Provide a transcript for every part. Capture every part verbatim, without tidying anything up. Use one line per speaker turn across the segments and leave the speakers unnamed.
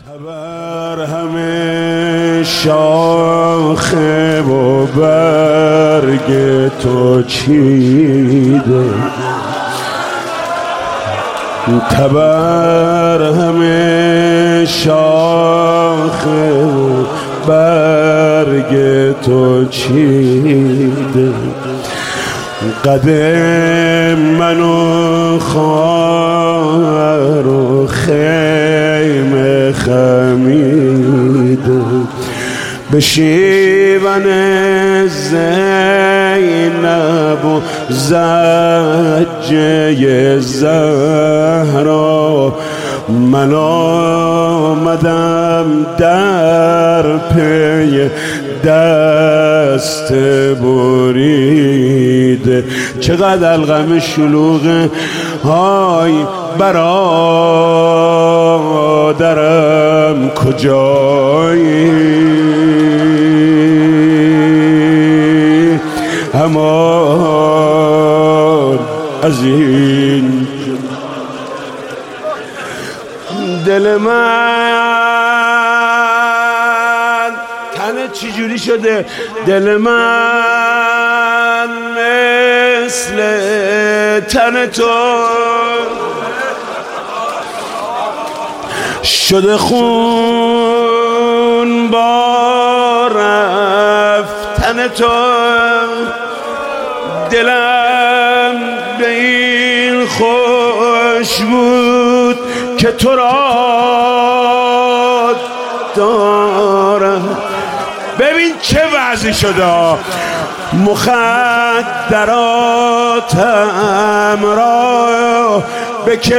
تبر همه شاخه و برگ تو چیده، تبر همه شاخه و برگ تو چیده، قدم منو خواهر و خیمه خمیده، به شیون زینب و زجه زهرا من آمدم در پی دست بریده. چقدر الغم شلوغه های برادرم کجایی، همان از این دل من تنه چجوری شده، دل من مثل تن تو شده خون با رفتن تو، دلم به این خوش بود که تو را دارم. ببین چه وضعی شده، مخدراتم را به که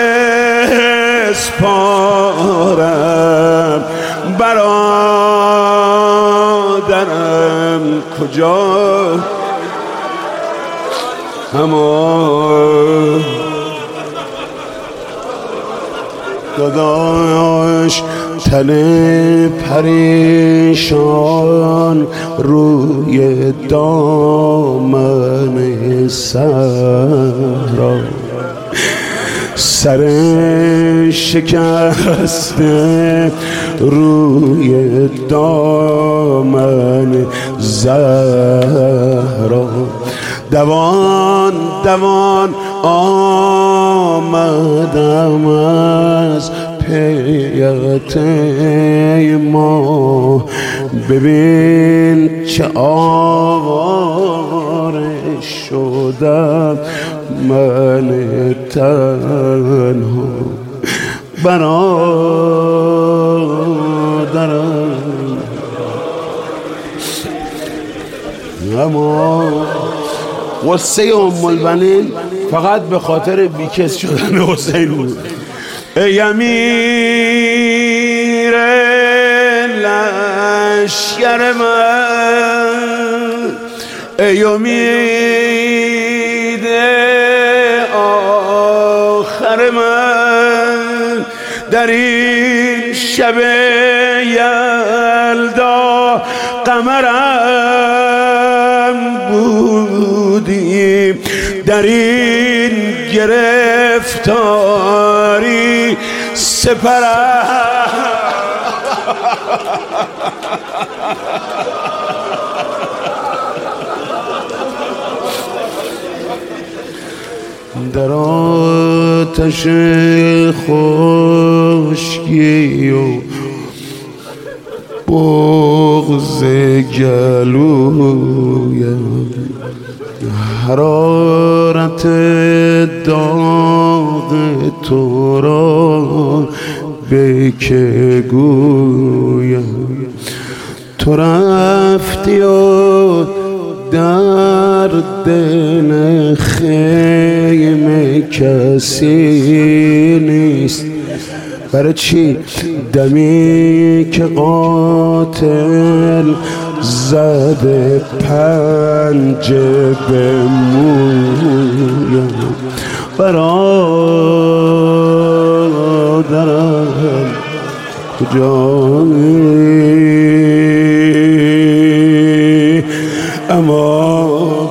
بسپارم، برادرم کجا، اما داداش تن پریشان روی دامن صحرا، سر شکسته روی دامن زهرا، دوان دوان آمدم از پیت ما، ببین چه آواره شدم من تنها، برادرم اما قصه ام البنین فقط به خاطر بیکس شدن حسین بود. ای امیر لشکر من، ای امید آخر من، در این شب یلدا قمرم بودیم، در این گرفتاری سپرم در آتش خشکی و بغض گلویم، حرارت داغ تو را به که گویم، تو رفتی و در دل خیمه کسی نیست، برای چی؟ دمی که قاتل زده پنجه به مویم، برادرم کجایی، اما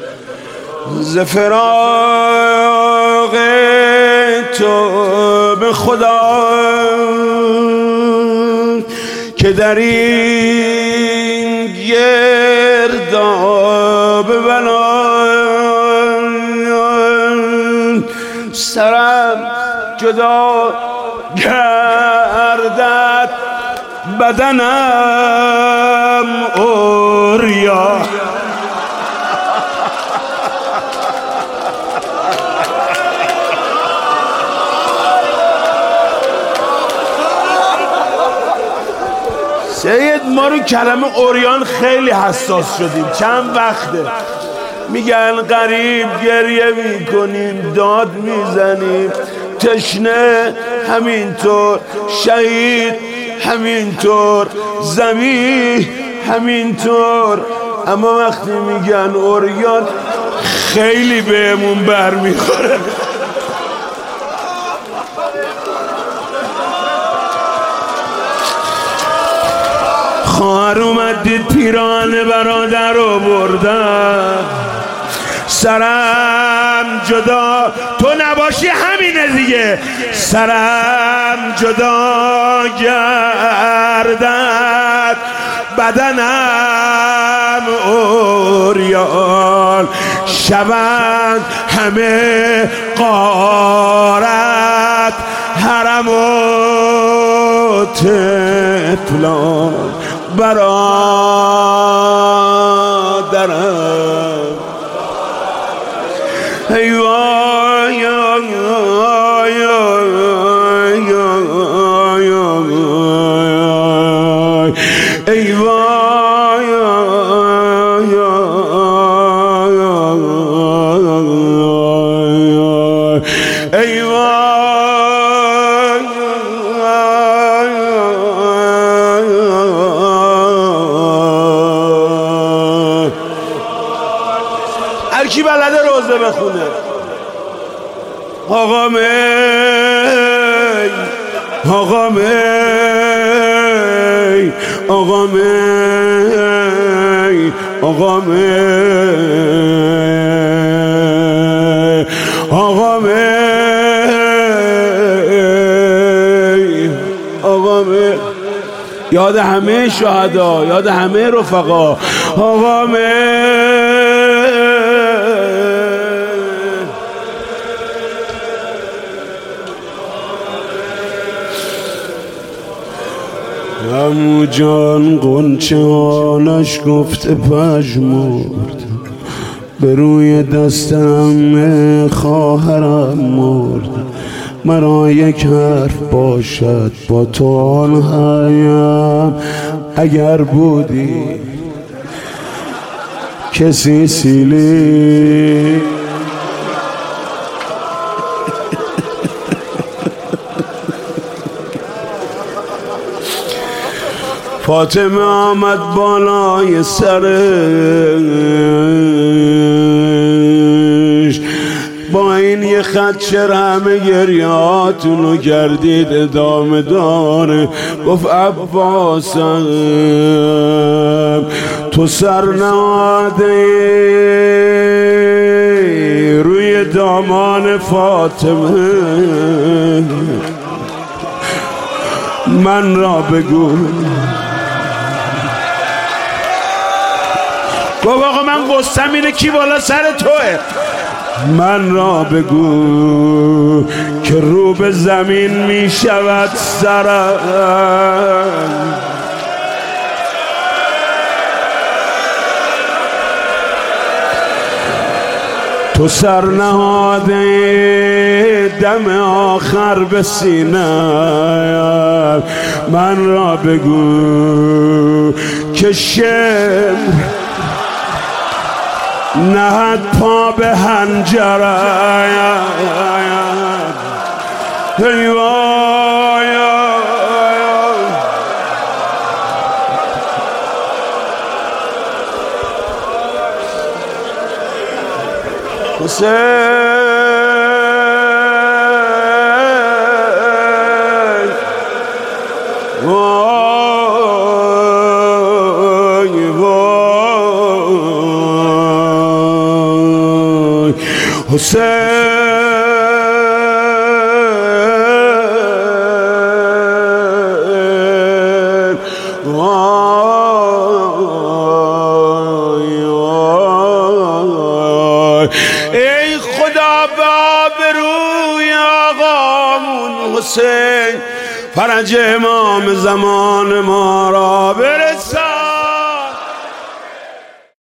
ز فراق تو به خدا که در این گرداب بلا سرم جدا گردد بدنم عریان. سید ما رو کلمه عریان خیلی حساس شدیم، چند وقته میگن غریب گریه میکنیم، داد میزنیم، تشنه همینطور، شهید همینطور، زمین همینطور، اما وقتی میگن عریان خیلی بهمون بر میخوره. خواهر اومدید پیران برادر رو بردن، سرم جدا تو نباشی همینه دیگه، سرم جدا گردد بدنم عریان، شوند همه غارت حرم و طفلان برادرم. ای وای ای وای ای هر کی بلده روزه بخونه. آقا می آقا می آقا می آقا می آقا می آقا می یاد همه شهدا، یاد همه رفقا. آقا می عمو جان قنچانش گفته پژمرد، به روی دستم خواهرم مرد، مرا یک حرف باشد با تو آن هایم، اگر بودی کسی سیلی. فاطمه آمد بالای سرش، با این یه خط چرا همه گریاتونو کردید ادامه داره. گفت عباسم تو سر نهاده روی دامان فاطمه، من را بگو. گفت آقا من قصم اینه کی بالا سر توه، من را بگو که رو به زمین می شود سرم. تو سر نهاده دم آخر به سینه، من را بگو که شم نهد پا به هنجره. ای وای حسین وای وای حسین خدا به روی آقامون حسین فرج امام زمان ما را برسان.